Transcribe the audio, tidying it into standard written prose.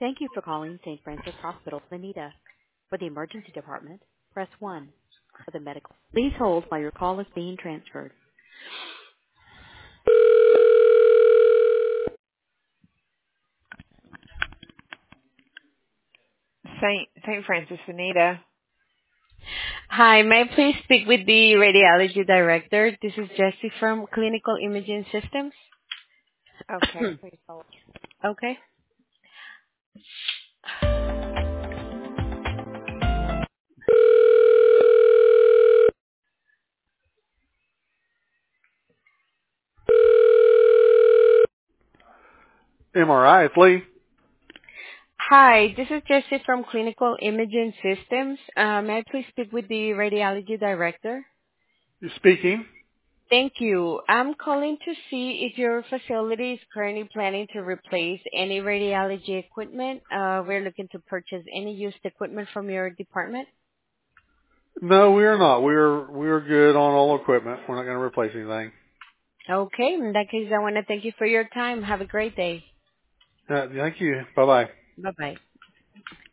Thank you for calling St. Francis Hospital, Bonita. For the emergency department, press 1. For the medical, please hold while your call is being transferred. St. Francis, Bonita. Hi, may I please speak with the radiology director? This is Jessie from Clinical Imaging Systems. Okay, please hold. Okay. MRI, it's Lee. Hi, this is Jessie from Clinical Imaging Systems. May I please speak with the radiology director? You're speaking. Thank you. I'm calling to see if your facility is currently planning to replace any radiology equipment. We're looking to purchase any used equipment from your department. No, we are not. We're good on all equipment. We're not going to replace anything. Okay, in that case, I want to thank you for your time. Have a great day. Thank you. Bye bye. Bye-bye.